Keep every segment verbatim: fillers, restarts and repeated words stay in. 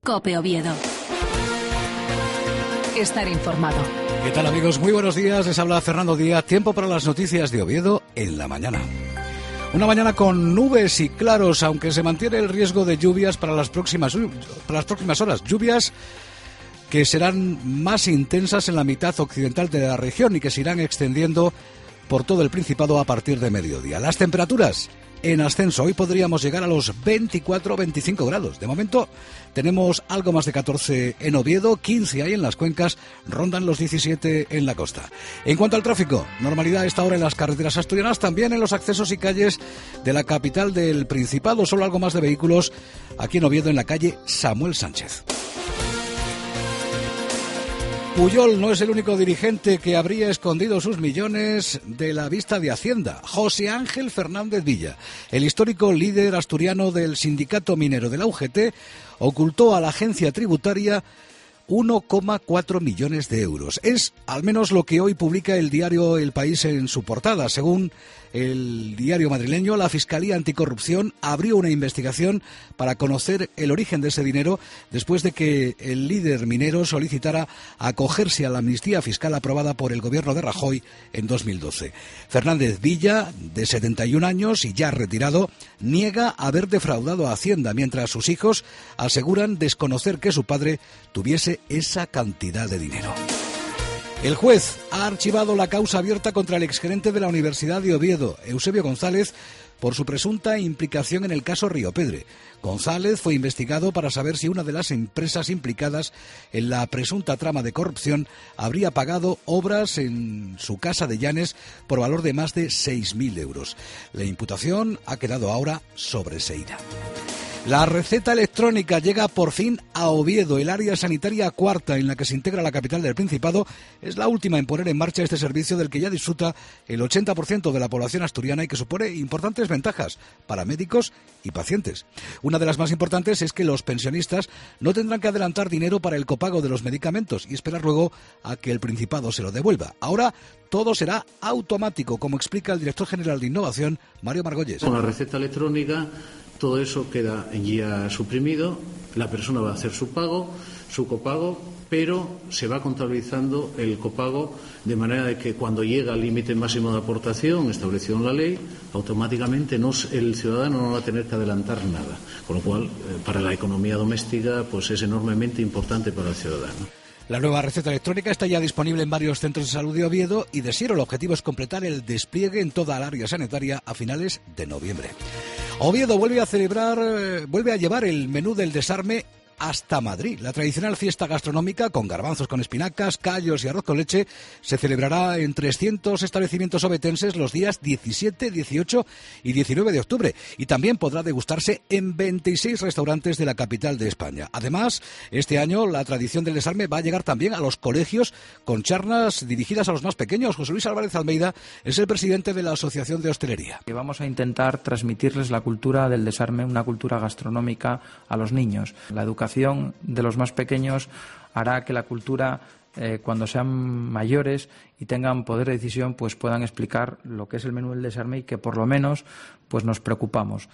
COPE Oviedo. Estar informado. ¿Qué tal, amigos? Muy buenos días. Les habla Fernando Díaz. Tiempo para las noticias de Oviedo en la mañana. Una mañana con nubes y claros, aunque se mantiene el riesgo de lluvias para las próximas, para las próximas horas. Lluvias que serán más intensas en la mitad occidental de la región y que se irán extendiendo por todo el Principado a partir de mediodía. Las temperaturas en ascenso. Hoy podríamos llegar a los veinticuatro a veinticinco grados. De momento tenemos algo más de catorce en Oviedo, quince ahí en las cuencas, rondan los diecisiete en la costa. En cuanto al tráfico, normalidad a esta hora en las carreteras asturianas, también en los accesos y calles de la capital del Principado. Solo algo más de vehículos aquí en Oviedo, en la calle Samuel Sánchez. Pujol no es el único dirigente que habría escondido sus millones de la vista de Hacienda. José Ángel Fernández Villa, el histórico líder asturiano del sindicato minero de la U G T, ocultó a la agencia tributaria uno coma cuatro millones de euros. Es al menos lo que hoy publica el diario El País en su portada. Según el diario madrileño, la Fiscalía Anticorrupción abrió una investigación para conocer el origen de ese dinero después de que el líder minero solicitara acogerse a la amnistía fiscal aprobada por el gobierno de Rajoy en dos mil doce. Fernández Villa, de setenta y un años y ya retirado, niega haber defraudado a Hacienda, mientras sus hijos aseguran desconocer que su padre tuviese esa cantidad de dinero. El juez ha archivado la causa abierta contra el exgerente de la Universidad de Oviedo, Eusebio González, por su presunta implicación en el caso Río Pedre. González fue investigado para saber si una de las empresas implicadas en la presunta trama de corrupción habría pagado obras en su casa de Llanes por valor de más de seis mil euros. La imputación ha quedado ahora sobreseída. La receta electrónica llega por fin a Oviedo. El área sanitaria cuarta en la que se integra la capital del Principado es la última en poner en marcha este servicio del que ya disfruta el ochenta por ciento de la población asturiana y que supone importantes ventajas para médicos y pacientes. Una de las más importantes es que los pensionistas no tendrán que adelantar dinero para el copago de los medicamentos y esperar luego a que el Principado se lo devuelva. Ahora todo será automático, como explica el director general de Innovación, Mario Margolles. Con la receta electrónica todo eso queda ya suprimido, la persona va a hacer su pago, su copago, pero se va contabilizando el copago de manera de que cuando llega al límite máximo de aportación establecido en la ley, automáticamente no, el ciudadano no va a tener que adelantar nada, con lo cual eh, para la economía doméstica pues es enormemente importante para el ciudadano. La nueva receta electrónica está ya disponible en varios centros de salud de Oviedo y de Siero el objetivo es completar el despliegue en toda el área sanitaria a finales de noviembre. Oviedo vuelve a celebrar, eh, vuelve a llevar el menú del desarme hasta Madrid. La tradicional fiesta gastronómica con garbanzos con espinacas, callos y arroz con leche se celebrará en trescientos establecimientos ovetenses los días diecisiete, dieciocho y diecinueve de octubre y también podrá degustarse en veintiséis restaurantes de la capital de España. Además, este año la tradición del desarme va a llegar también a los colegios con charlas dirigidas a los más pequeños. José Luis Álvarez Almeida es el presidente de la Asociación de Hostelería. Y vamos a intentar transmitirles la cultura del desarme, una cultura gastronómica a los niños. La educación de los más pequeños hará que la cultura, eh, cuando sean mayores y tengan poder de decisión, pues puedan explicar lo que es el menú del desarme y que por lo menos pues nos preocupamos.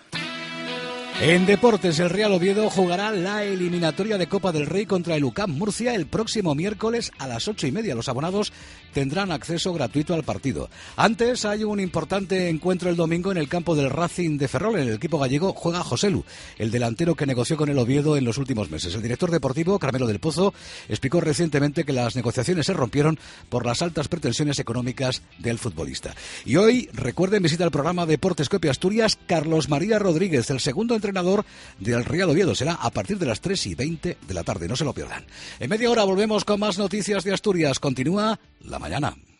En deportes, el Real Oviedo jugará la eliminatoria de Copa del Rey contra el U C A M Murcia el próximo miércoles a las ocho y media. Los abonados tendrán acceso gratuito al partido. Antes hay un importante encuentro el domingo en el campo del Racing de Ferrol. En el equipo gallego juega Joselu, el delantero que negoció con el Oviedo en los últimos meses. El director deportivo, Carmelo del Pozo, explicó recientemente que las negociaciones se rompieron por las altas pretensiones económicas del futbolista. Y hoy, recuerden, visita el programa Deportes COPE Asturias Carlos María Rodríguez, el segundo entrenador del Real Oviedo. Será a partir de las tres y veinte de la tarde, no se lo pierdan. En media hora volvemos con más noticias de Asturias. Continúa La Mañana.